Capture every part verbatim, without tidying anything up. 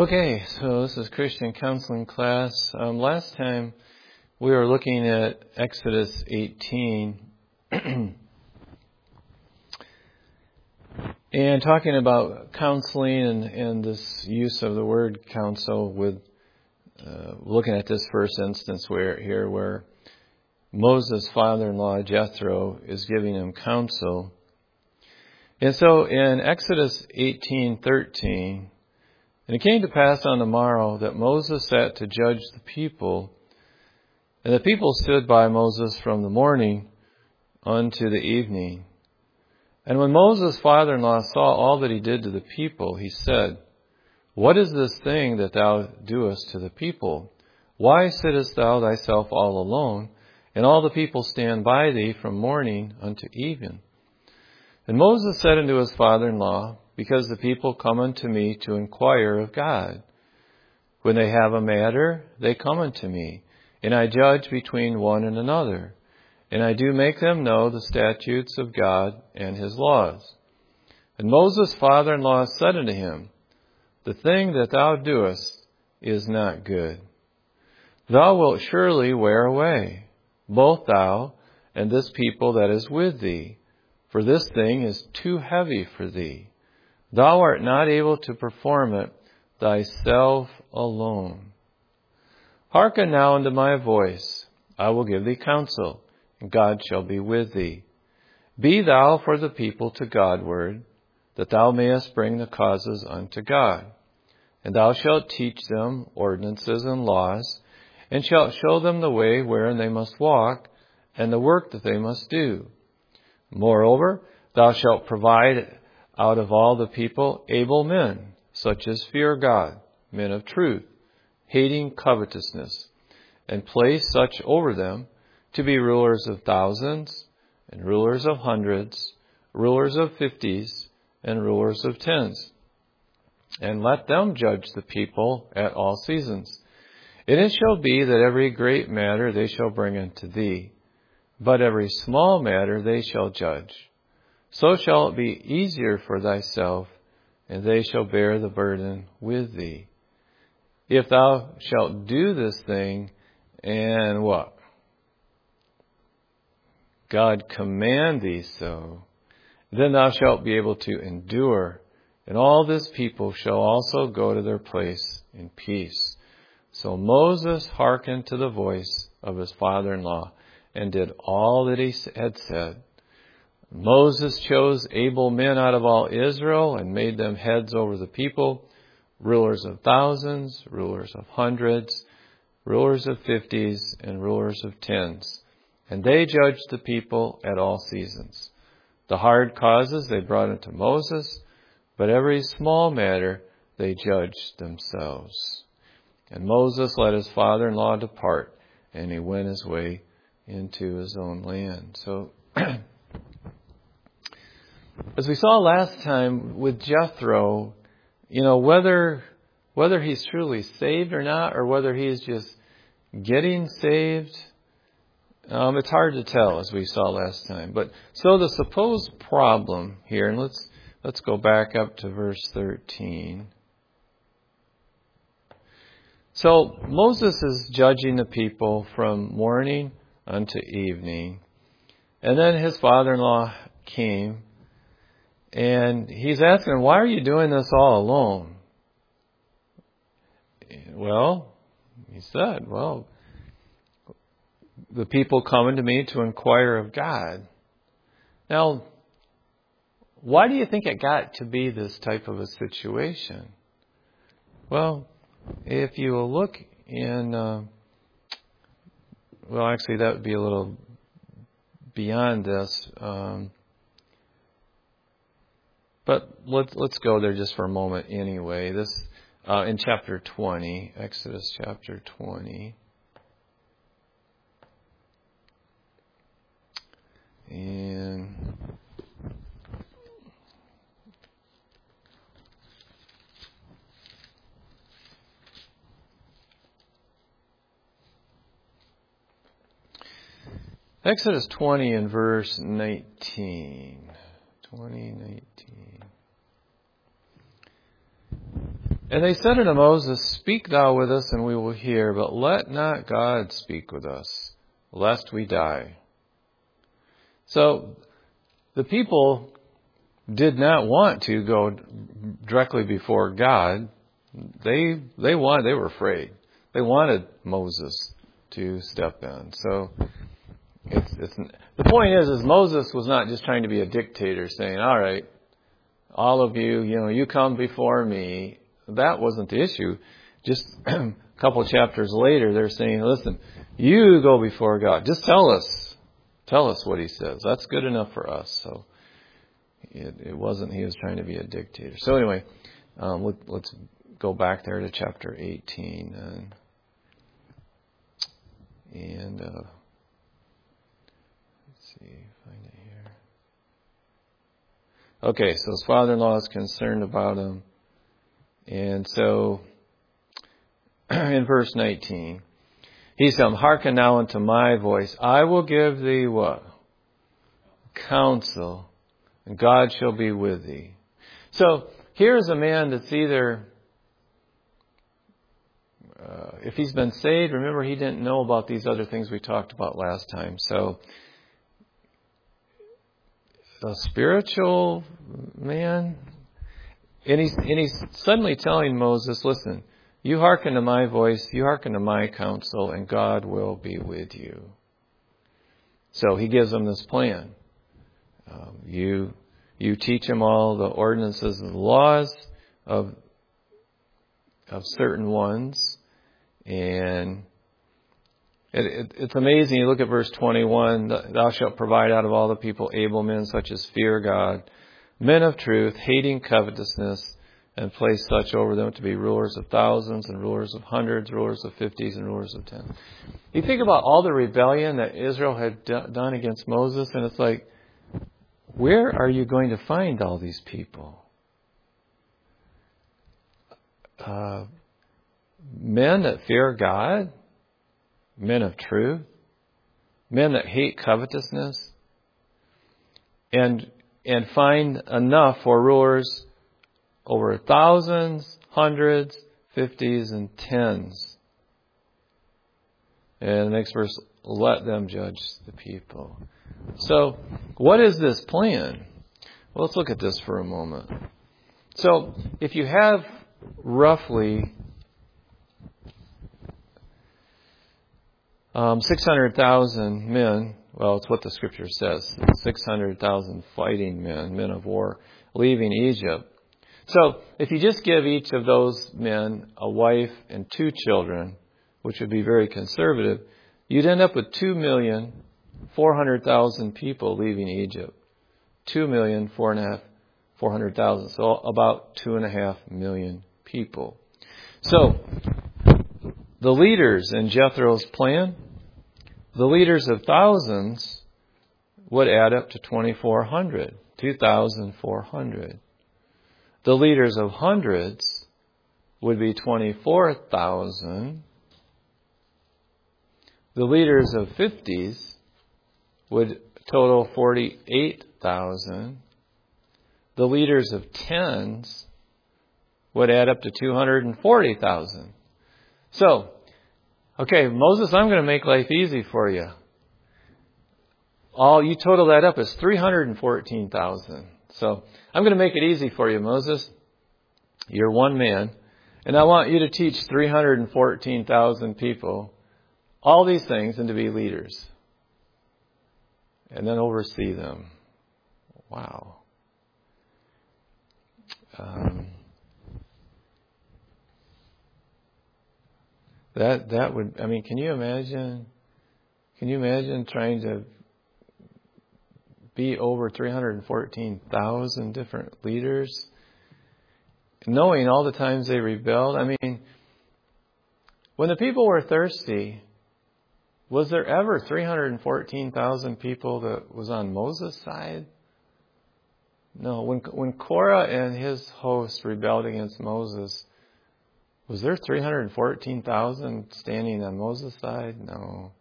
Okay, so this is Christian counseling class. Um, last time we were looking at Exodus eighteen and talking about counseling and, and this use of the word counsel with uh, looking at this first instance where here where Moses' father-in-law Jethro is giving him counsel. And so in Exodus eighteen thirteen, and it came to pass on the morrow that Moses sat to judge the people, and the people stood by Moses from the morning unto the evening. And when Moses' father-in-law saw all that he did to the people, he said, What is this thing that thou doest to the people? Why sittest thou thyself all alone, and all the people stand by thee from morning unto even? And Moses said unto his father-in-law, Because the people come unto me to inquire of God. When they have a matter, they come unto me, and I judge between one and another. And I do make them know the statutes of God and his laws. And Moses' father-in-law said unto him, The thing that thou doest is not good. Thou wilt surely wear away, both thou and this people that is with thee, for this thing is too heavy for thee. Thou art not able to perform it thyself alone. Hearken now unto my voice. I will give thee counsel, and God shall be with thee. Be thou for the people to Godward, that thou mayest bring the causes unto God. And thou shalt teach them ordinances and laws, and shalt show them the way wherein they must walk, and the work that they must do. Moreover, thou shalt provide out of all the people able men, such as fear God, men of truth, hating covetousness, and place such over them to be rulers of thousands, and rulers of hundreds, rulers of fifties, and rulers of tens. And let them judge the people at all seasons. And it shall be that every great matter they shall bring unto thee, but every small matter they shall judge. So shall it be easier for thyself, and they shall bear the burden with thee. If thou shalt do this thing, and what? God command thee so, then thou shalt be able to endure, and all this people shall also go to their place in peace. So Moses hearkened to the voice of his father-in-law, and did all that he had said. Moses chose able men out of all Israel, and made them heads over the people, rulers of thousands, rulers of hundreds, rulers of fifties, and rulers of tens. And they judged the people at all seasons. The hard causes they brought unto Moses, but every small matter they judged themselves. And Moses let his father-in-law depart, and he went his way into his own land. So, as we saw last time with Jethro, you know, whether whether he's truly saved or not, or whether he's just getting saved, um, it's hard to tell, as we saw last time. But so the supposed problem here, and let's let's go back up to verse thirteen. So Moses is judging the people from morning unto evening. And then his father-in-law came, and he's asking, why are you doing this all alone? Well, he said, well, the people coming to me to inquire of God. Now, why do you think it got to be this type of a situation? Well, if you will look in, uh, well, actually, that would be a little beyond this. Um, but let's let's go there just for a moment anyway. This uh, in chapter twenty, Exodus chapter twenty, and Exodus twenty and verse nineteen. twenty, nineteen. And they said unto Moses, Speak thou with us, and we will hear, but let not God speak with us, lest we die. So the people did not want to go directly before God. They they wanted, they were afraid. They wanted Moses to step in. So it's, it's the point is, is Moses was not just trying to be a dictator, saying, "All right, all of you, you know, you come before me." That wasn't the issue. Just a couple chapters later, they're saying, "Listen, you go before God. Just tell us, tell us what He says. That's good enough for us." So it, it wasn't He was trying to be a dictator. So anyway, um, let, let's go back there to chapter eighteen and and uh, let's see, find it here. Okay, so his father-in-law is concerned about him, and so in verse nineteen, he said, "Hearken now unto my voice. I will give thee" what? "Counsel, and God shall be with thee." So here's a man that's either, uh, if he's been saved, remember he didn't know about these other things we talked about last time. So a spiritual man, and he's, and he's suddenly telling Moses, "Listen, you hearken to my voice, you hearken to my counsel, and God will be with you." So he gives them this plan. Um, you you teach them all the ordinances and the laws of of certain ones, and it, it, it's amazing. You look at verse twenty-one: "Thou shalt provide out of all the people able men, such as fear God, men of truth, hating covetousness, and place such over them to be rulers of thousands and rulers of hundreds, rulers of fifties and rulers of tens." You think about all the rebellion that Israel had d- done against Moses, and it's like, where are you going to find all these people? Uh, men that fear God, men of truth, men that hate covetousness, and and find enough for rulers over thousands, hundreds, fifties, and tens. And the next verse, "Let them judge the people." So, what is this plan? Well, let's look at this for a moment. So, if you have roughly um, six hundred thousand men, well, it's what the Scripture says, six hundred thousand fighting men, men of war, leaving Egypt. So, if you just give each of those men a wife and two children, which would be very conservative, you'd end up with two million four hundred thousand people leaving Egypt. Two million four and a half, four hundred thousand. So about two and a half million people. So the leaders in Jethro's plan, the leaders of thousands would add up to twenty-four hundred, two thousand four hundred. The leaders of hundreds would be twenty-four thousand. The leaders of fifties would total forty-eight thousand. The leaders of tens would add up to two hundred forty thousand. So, okay, Moses, I'm going to make life easy for you. All you total that up is three hundred fourteen thousand. So, I'm going to make it easy for you, Moses. You're one man, and I want you to teach three hundred fourteen thousand people all these things and to be leaders. And then oversee them. Wow. Um, that that would, I mean, can you imagine? Can you imagine trying to be over three hundred fourteen thousand different leaders, knowing all the times they rebelled? I mean, when the people were thirsty, was there ever three hundred fourteen thousand people that was on Moses' side? No. When when Korah and his host rebelled against Moses, was there three hundred fourteen thousand standing on Moses' side? No.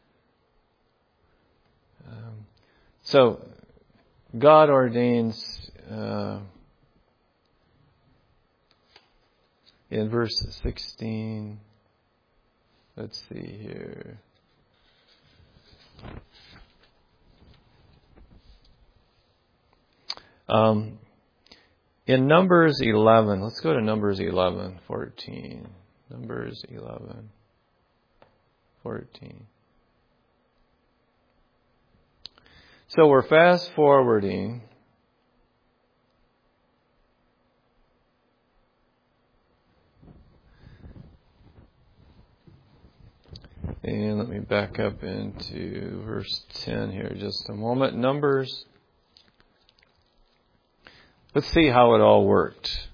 Um, so, God ordains uh, in verse sixteen. Let's see here. Um, in Numbers eleven, let's go to Numbers eleven, fourteen. Numbers eleven, fourteen. So we're fast forwarding. And let me back up into verse ten here just a moment. Numbers. Let's see how it all worked.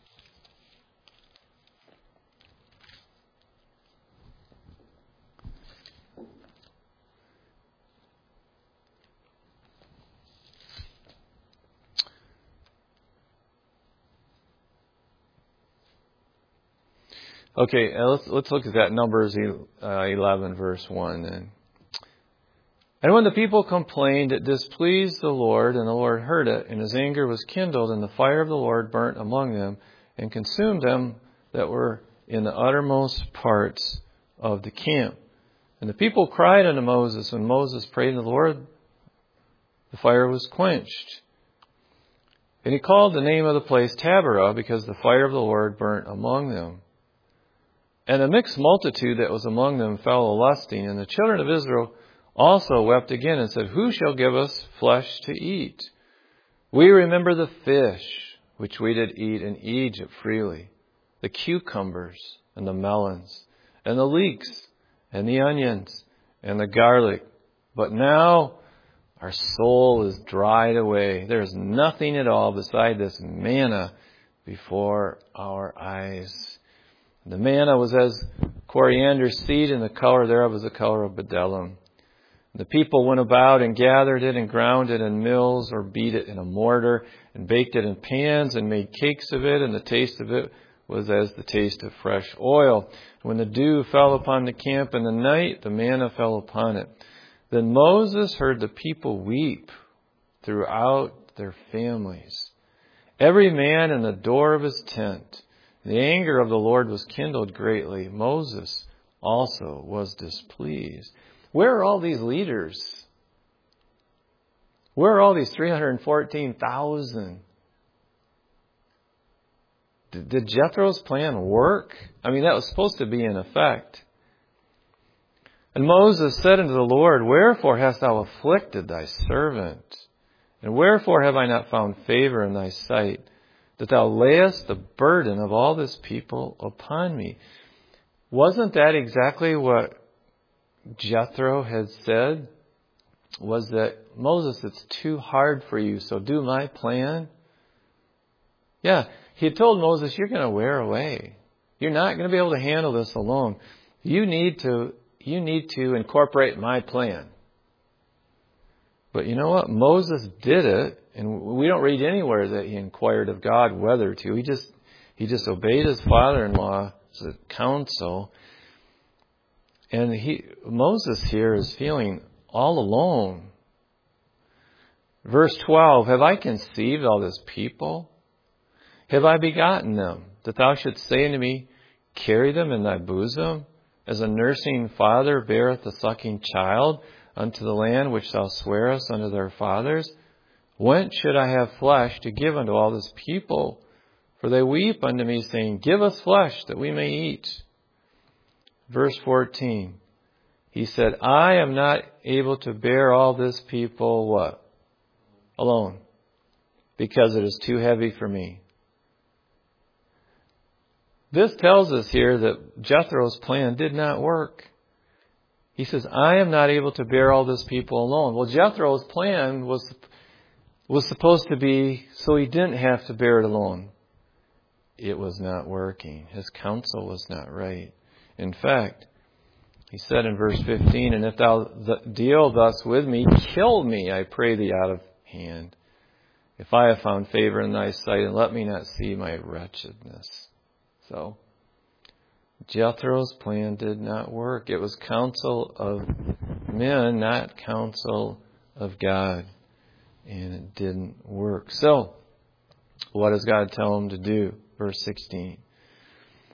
Okay, let's let's look at that Numbers eleven, verse one then. And when the people complained, it displeased the Lord, and the Lord heard it, and his anger was kindled, and the fire of the Lord burnt among them, and consumed them that were in the uttermost parts of the camp. And the people cried unto Moses. When Moses prayed to the Lord, the fire was quenched. And he called the name of the place Taberah, because the fire of the Lord burnt among them. And a mixed multitude that was among them fell a-lusting, and the children of Israel also wept again and said, Who shall give us flesh to eat? We remember the fish which we did eat in Egypt freely, the cucumbers and the melons, and the leeks, and the onions, and the garlic. But now our soul is dried away. There is nothing at all beside this manna before our eyes. The manna was as coriander seed, and the color thereof was the color of bdellium. The people went about and gathered it and ground it in mills, or beat it in a mortar, and baked it in pans and made cakes of it, and the taste of it was as the taste of fresh oil. When the dew fell upon the camp in the night, the manna fell upon it. Then Moses heard the people weep throughout their families, every man in the door of his tent. The anger of the Lord was kindled greatly. Moses also was displeased. Where are all these leaders? Where are all these three hundred fourteen thousand? Did, did Jethro's plan work? I mean, that was supposed to be in effect. And Moses said unto the Lord, Wherefore hast thou afflicted thy servant? And wherefore have I not found favor in thy sight, that thou layest the burden of all this people upon me? Wasn't that exactly what Jethro had said? Was that, Moses, it's too hard for you, so do my plan? Yeah, he had told Moses, you're going to wear away. You're not going to be able to handle this alone. You need to, you need to incorporate my plan. But you know what? Moses did it, and we don't read anywhere that he inquired of God whether to. He just, he just obeyed his father-in-law's counsel. And he, Moses here is feeling all alone. Verse twelve, Have I conceived all this people? Have I begotten them, that thou shouldst say unto me, Carry them in thy bosom, as a nursing father beareth a sucking child, unto the land which thou swearest unto their fathers? Whence should I have flesh to give unto all this people? For they weep unto me, saying, Give us flesh, that we may eat. Verse fourteen, he said, I am not able to bear all this people, what? Alone, because it is too heavy for me. This tells us here that Jethro's plan did not work. He says, I am not able to bear all this people alone. Well, Jethro's plan was, was supposed to be so he didn't have to bear it alone. It was not working. His counsel was not right. In fact, he said in verse fifteen, And if thou deal thus with me, kill me, I pray thee, out of hand, if I have found favor in thy sight, and let me not see my wretchedness. So, Jethro's plan did not work. It was counsel of men, not counsel of God. And it didn't work. So, what does God tell him to do? Verse sixteen.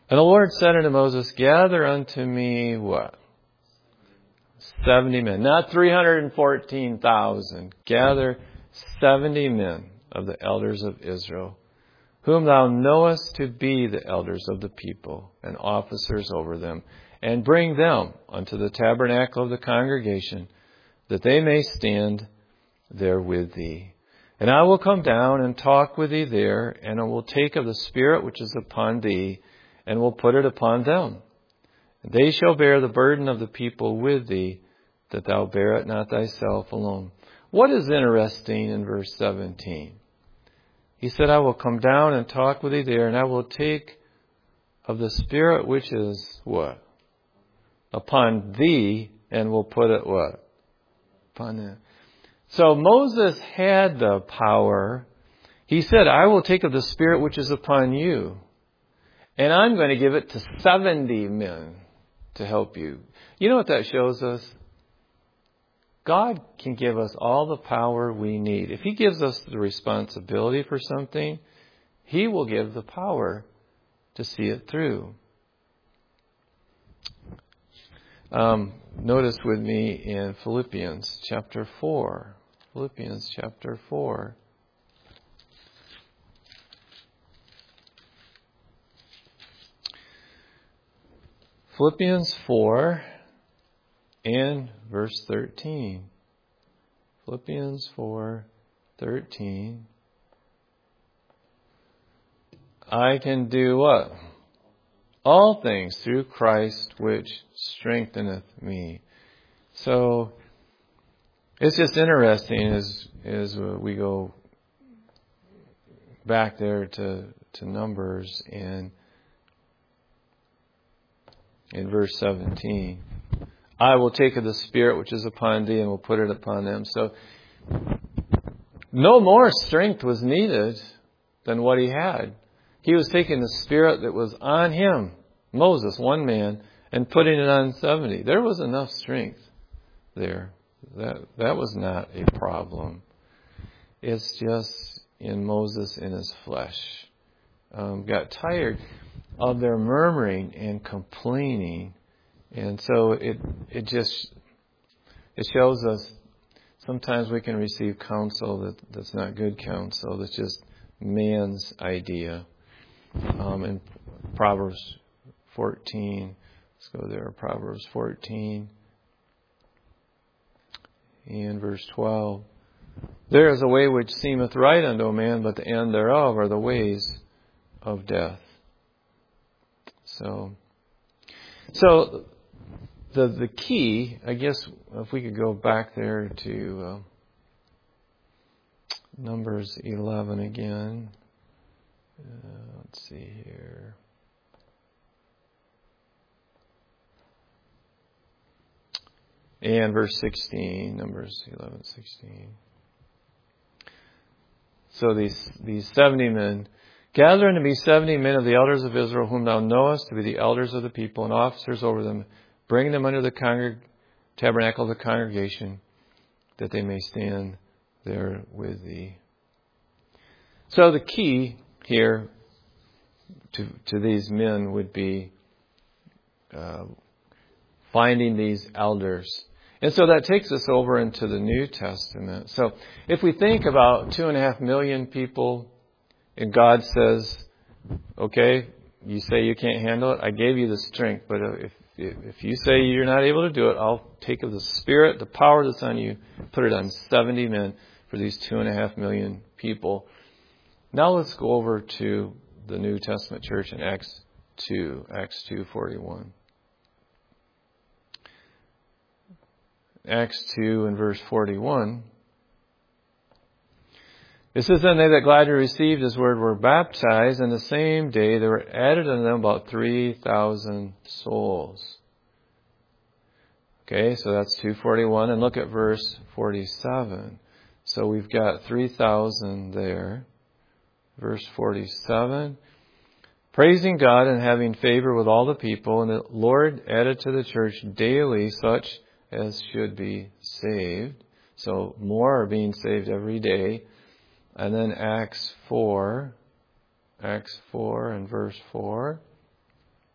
And the Lord said unto Moses, gather unto me what? Seventy men. Not three hundred fourteen thousand. Gather seventy men of the elders of Israel, whom thou knowest to be the elders of the people, and officers over them, and bring them unto the tabernacle of the congregation, that they may stand there with thee. And I will come down and talk with thee there, and I will take of the Spirit which is upon thee, and will put it upon them. And they shall bear the burden of the people with thee, that thou bear it not thyself alone. What is interesting in verse seventeen? He said, I will come down and talk with thee there, and I will take of the Spirit which is what? Upon thee, and will put it what? Upon them. So Moses had the power. He said, I will take of the Spirit which is upon you, and I'm going to give it to seventy men to help you. You know what that shows us? God can give us all the power we need. If He gives us the responsibility for something, He will give the power to see it through. Um, notice with me in Philippians chapter four. Philippians chapter four. Philippians four and verse thirteen. Philippians four, thirteen. I can do what? All things through Christ which strengtheneth me. So it's just interesting as as we go back there to, to Numbers and in verse seventeen. I will take of the Spirit which is upon thee and will put it upon them. So no more strength was needed than what he had. He was taking the Spirit that was on him, Moses, one man, and putting it on seventy. There was enough strength there. That that was not a problem. It's just in Moses in his flesh. Um, got tired of their murmuring and complaining. And so it it just it shows us sometimes we can receive counsel that, that's not good counsel. That's just man's idea. Um, in Proverbs fourteen, let's go there. Proverbs fourteen and verse twelve. There is a way which seemeth right unto a man, but the end thereof are the ways of death. So, so. The the key, I guess, if we could go back there to uh, Numbers eleven again. Uh, let's see here. And verse sixteen, Numbers eleven, sixteen. So these these seventy men, gather unto me seventy men of the elders of Israel, whom thou knowest to be the elders of the people, and officers over them. Bring them under the congreg- tabernacle of the congregation, that they may stand there with thee. So the key here to, to these men would be uh, finding these elders. And so that takes us over into the New Testament. So if we think about two and a half million people, and God says, okay, you say you can't handle it, I gave you the strength, but if If you say you're not able to do it, I'll take of the Spirit, the power that's on you, put it on seventy men for these two and a half million people. Now let's go over to the New Testament church in Acts two, Acts two forty-one. Acts two and verse forty-one. It says, then they that gladly received his word were baptized, and the same day there were added unto them about three thousand souls. Okay, so that's two forty-one. And look at verse forty-seven. So we've got three thousand there. Verse forty-seven. Praising God and having favor with all the people, and the Lord added to the church daily such as should be saved. So more are being saved every day. And then Acts four, Acts four and verse four.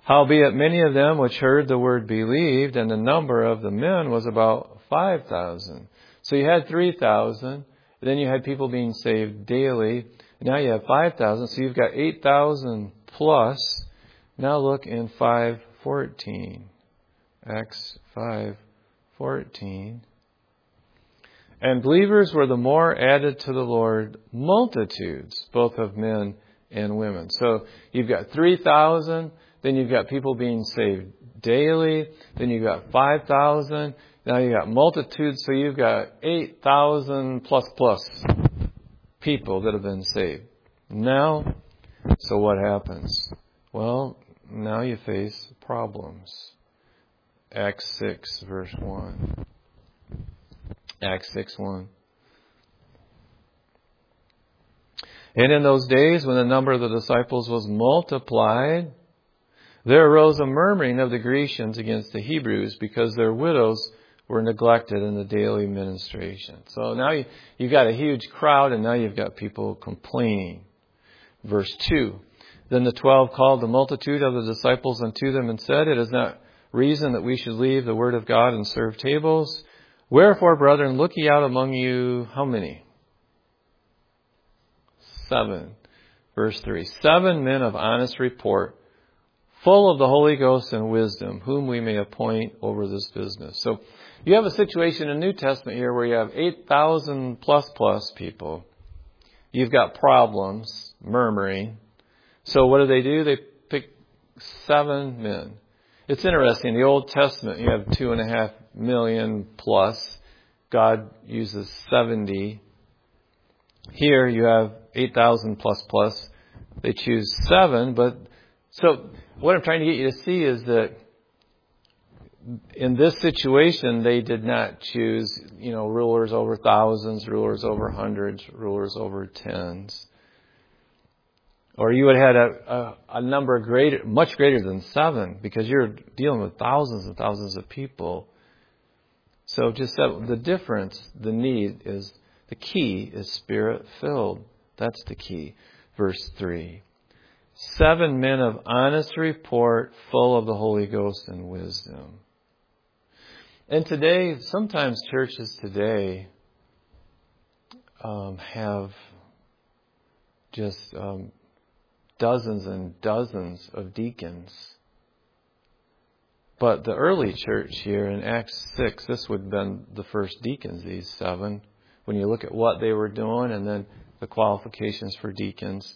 Howbeit many of them which heard the word believed, and the number of the men was about five thousand. So you had three thousand, then you had people being saved daily. Now you have five thousand, so you've got eight thousand plus. Now look in five fourteen. Acts five fourteen. And believers were the more added to the Lord multitudes, both of men and women. So you've got three thousand, then you've got people being saved daily, then you've got five thousand, now you've got multitudes, so you've got eight thousand plus plus people that have been saved. Now, so what happens? Well, now you face problems. Acts six, verse one. Acts six one. And in those days, when the number of the disciples was multiplied, there arose a murmuring of the Grecians against the Hebrews, because their widows were neglected in the daily ministration. So now you, you've got a huge crowd, and now you've got people complaining. Verse two. Then the twelve called the multitude of the disciples unto them and said, It is not reason that we should leave the word of God and serve tables. Wherefore, brethren, look ye out among you, how many? Seven. Verse three. Seven men of honest report, full of the Holy Ghost and wisdom, whom we may appoint over this business. So you have a situation in the New Testament here where you have eight thousand plus plus people. You've got problems, murmuring. So what do they do? They pick seven men. It's interesting. In the Old Testament, you have two and a half million plus. God uses seventy. Here you have eight thousand plus plus. They choose seven. But so what I'm trying to get you to see is that in this situation, they did not choose, you know, rulers over thousands, rulers over hundreds, rulers over tens. Or you would have had a, a, a number greater, much greater than seven, because you're dealing with thousands and thousands of people. So just that, the difference, the need is, the key is Spirit-filled. That's the key. Verse three. Seven men of honest report, full of the Holy Ghost and wisdom. And today, sometimes churches today um, have just um, dozens and dozens of deacons. But the early church here in Acts six, this would have been the first deacons, these seven. When you look at what they were doing and then the qualifications for deacons.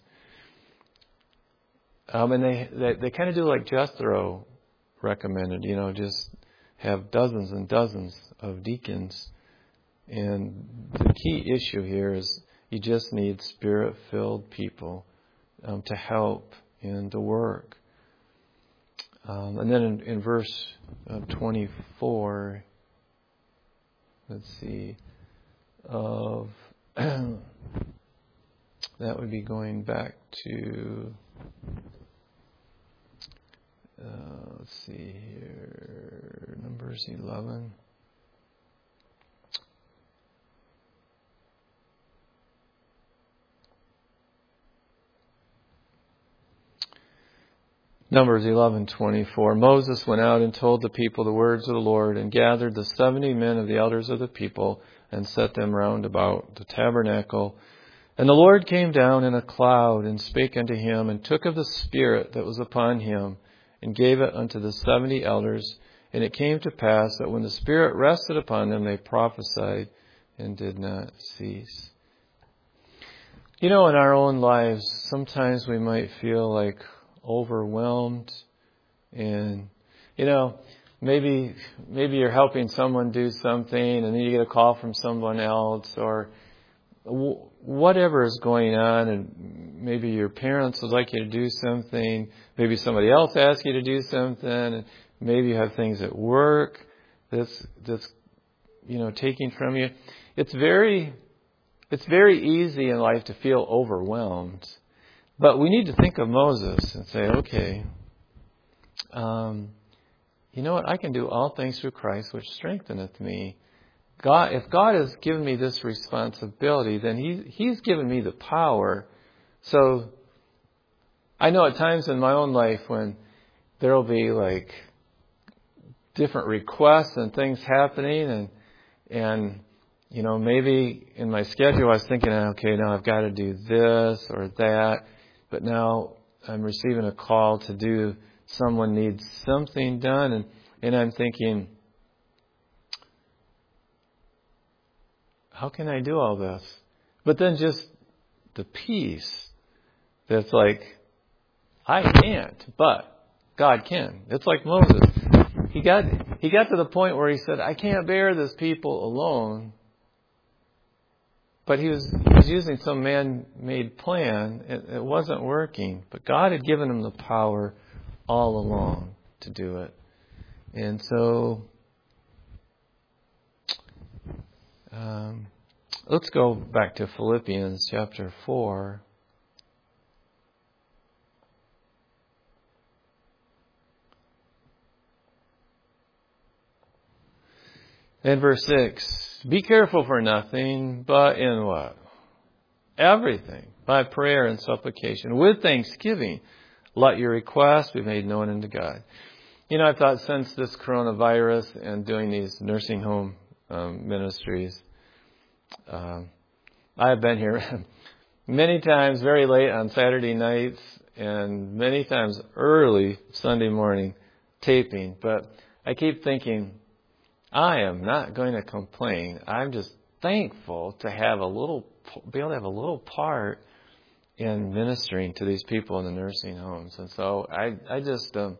Um, and they, they, they kind of do like Jethro recommended, you know, just have dozens and dozens of deacons. And the key issue here is you just need Spirit-filled people um, to help in the work. Um, and then in, in verse uh, twenty-four, let's see, of that would be going back to, uh, let's see here, Numbers eleven. Numbers eleven twenty-four. Moses went out and told the people the words of the Lord, and gathered the seventy men of the elders of the people, and set them round about the tabernacle. And the Lord came down in a cloud, and spake unto him, and took of the Spirit that was upon him, and gave it unto the seventy elders. And it came to pass that when the Spirit rested upon them, they prophesied, and did not cease. You know, in our own lives, sometimes we might feel like overwhelmed, and you know, maybe maybe you're helping someone do something, and then you get a call from someone else, or w- whatever is going on, and maybe your parents would like you to do something, maybe somebody else asks you to do something, and maybe you have things at work that's that's you know taking from you. It's very it's very easy in life to feel overwhelmed. But we need to think of Moses and say, okay, um, you know what? I can do all things through Christ, which strengtheneth me. God, if God has given me this responsibility, then he, He's given me the power. So I know at times in my own life when there'll be like different requests and things happening, and and you know, maybe in my schedule I was thinking, okay, now I've got to do this or that, but now I'm receiving a call to do, someone needs something done, and, and I'm thinking, how can I do all this? But then just the peace that's like, I can't, but God can. It's like Moses. He got he got to the point where he said, I can't bear this people alone. But he was, he was using some man-made plan. It, it wasn't working. But God had given him the power all along to do it. And so, um, let's go back to Philippians chapter four. And verse six. Be careful for nothing, but in what? Everything. By prayer and supplication. With thanksgiving. Let your requests be made known unto God. You know, I thought since this coronavirus and doing these nursing home um, ministries, um, I've been here many times very late on Saturday nights and many times early Sunday morning taping. But I keep thinking, I am not going to complain. I'm just thankful to have a little, be able to have a little part in ministering to these people in the nursing homes. And so I, I just, um,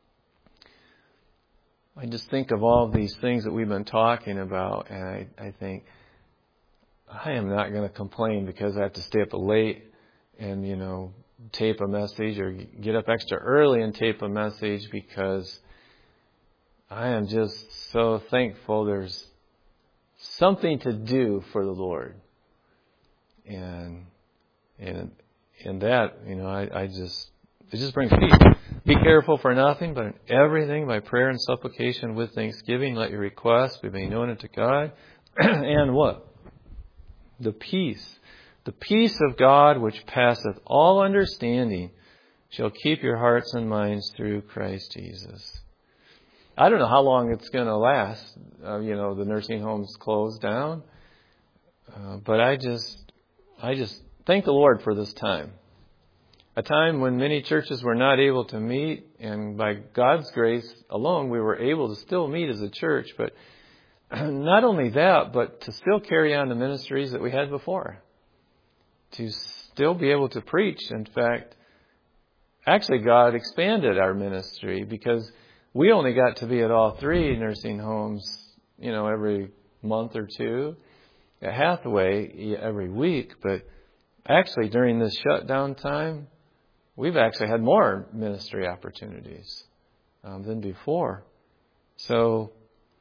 I just think of all of these things that we've been talking about, and I, I think I am not going to complain because I have to stay up late and, you know, tape a message, or get up extra early and tape a message, because I am just so thankful there's something to do for the Lord. And and and that, you know, I, I just, it just brings peace. Be careful for nothing, but in everything by prayer and supplication with thanksgiving, let your requests be made known unto God. And what? The peace. The peace of God which passeth all understanding shall keep your hearts and minds through Christ Jesus. I don't know how long it's going to last. Uh, you know, the nursing homes closed down. Uh, but I just, I just thank the Lord for this time. A time when many churches were not able to meet, and by God's grace alone, we were able to still meet as a church. But not only that, but to still carry on the ministries that we had before. To still be able to preach. In fact, actually God expanded our ministry, because we only got to be at all three nursing homes, you know, every month or two. At Hathaway every week. But actually during this shutdown time, we've actually had more ministry opportunities um, than before. So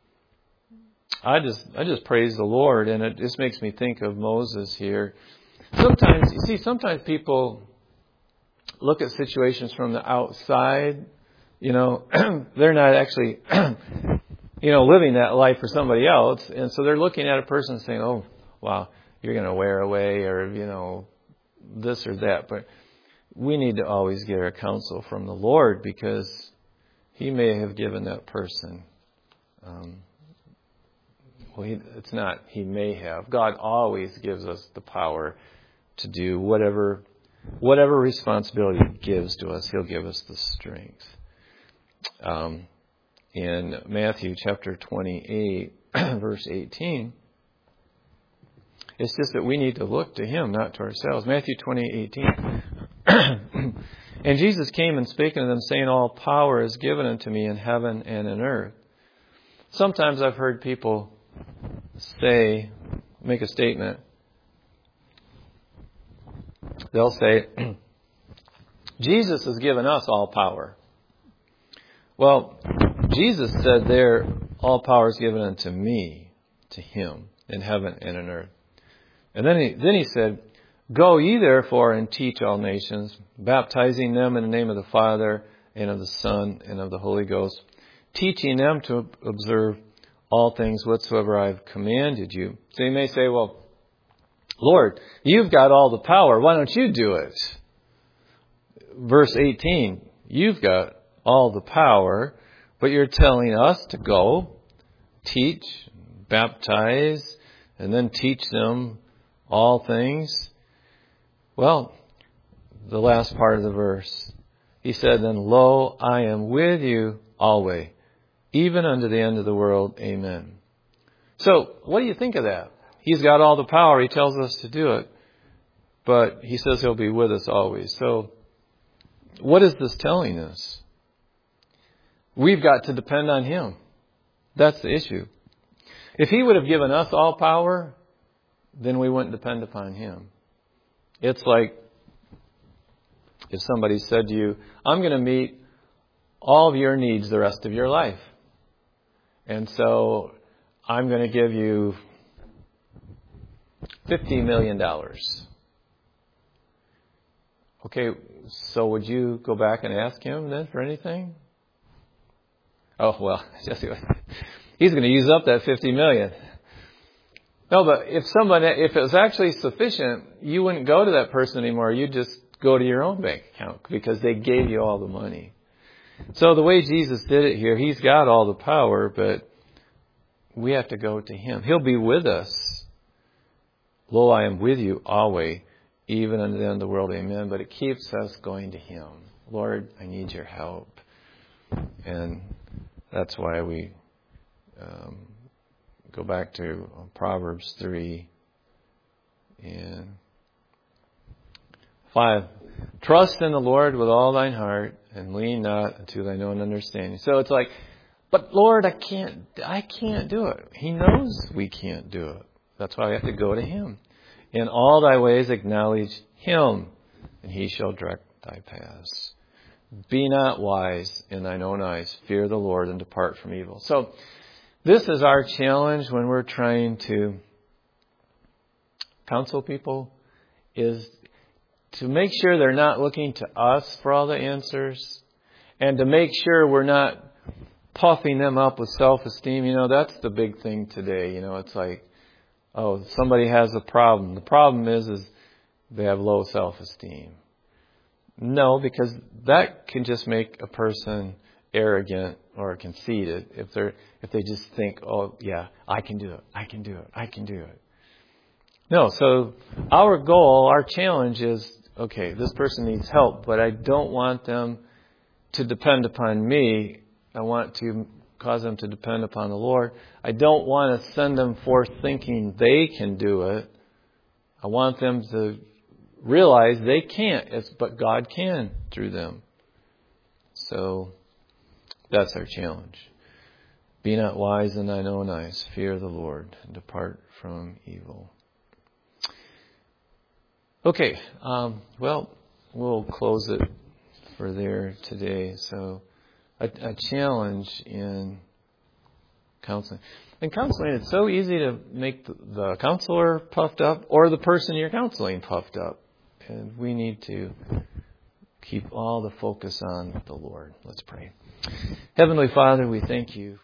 I just I just praise the Lord, and it just makes me think of Moses here. Sometimes, you see, sometimes people look at situations from the outside. You know, they're not actually, you know, living that life for somebody else. And so they're looking at a person saying, oh, wow, you're going to wear away, or, you know, this or that. But we need to always get our counsel from the Lord, because He may have given that person. Um, well, he, it's not He may have. God always gives us the power to do whatever, whatever responsibility He gives to us. He'll give us the strength. Um, in Matthew chapter twenty-eight, verse eighteen, it's just that we need to look to Him, not to ourselves. Matthew twenty-eight, eighteen. And Jesus came and spake unto them, saying, all power is given unto me in heaven and in earth. Sometimes I've heard people say, make a statement. They'll say, Jesus has given us all power. Well, Jesus said there, all power is given unto me, to Him, in heaven and in earth. And then he, then he said, go ye therefore and teach all nations, baptizing them in the name of the Father and of the Son and of the Holy Ghost, teaching them to observe all things whatsoever I have commanded you. So you may say, well, Lord, you've got all the power. Why don't you do it? Verse eighteen, you've got all the power, but you're telling us to go, teach, baptize, and then teach them all things. Well, the last part of the verse, he said, then lo, I am with you always, even unto the end of the world. Amen. So, what do you think of that? He's got all the power. He tells us to do it. But he says he'll be with us always. So, what is this telling us? We've got to depend on him. That's the issue. If he would have given us all power, then we wouldn't depend upon him. It's like if somebody said to you, I'm going to meet all of your needs the rest of your life. And so I'm going to give you fifty million dollars. Okay, so would you go back and ask him then for anything? Oh, well, he's going to use up that fifty million dollars. No, but if somebody, if it was actually sufficient, you wouldn't go to that person anymore. You'd just go to your own bank account because they gave you all the money. So the way Jesus did it here, he's got all the power, but we have to go to him. He'll be with us. Lo, I am with you always, even unto the end of the world. Amen. But it keeps us going to him. Lord, I need your help. And that's why we um, go back to Proverbs three and five. Trust in the Lord with all thine heart and lean not unto thine own understanding. So it's like, but Lord, I can't, I can't do it. He knows we can't do it. That's why we have to go to him. In all thy ways acknowledge him, and he shall direct thy paths. Be not wise in thine own eyes. Fear the Lord and depart from evil. So this is our challenge when we're trying to counsel people, is to make sure they're not looking to us for all the answers, and to make sure we're not puffing them up with self-esteem. You know, that's the big thing today. You know, it's like, oh, somebody has a problem. The problem is, is they have low self-esteem. No, because that can just make a person arrogant or conceited if they're if they just think, oh yeah, I can do it, I can do it, I can do it. No, so our goal, our challenge is, okay, this person needs help, but I don't want them to depend upon me. I want to cause them to depend upon the Lord. I don't want to send them forth thinking they can do it. I want them to realize they can't, but God can through them. So that's our challenge. Be not wise in thine own eyes. Fear the Lord and depart from evil. Okay, um, well, we'll close it for there today. So a, a challenge in counseling. In counseling, it's so easy to make the, the counselor puffed up or the person you're counseling puffed up. And we need to keep all the focus on the Lord. Let's pray. Heavenly Father, we thank you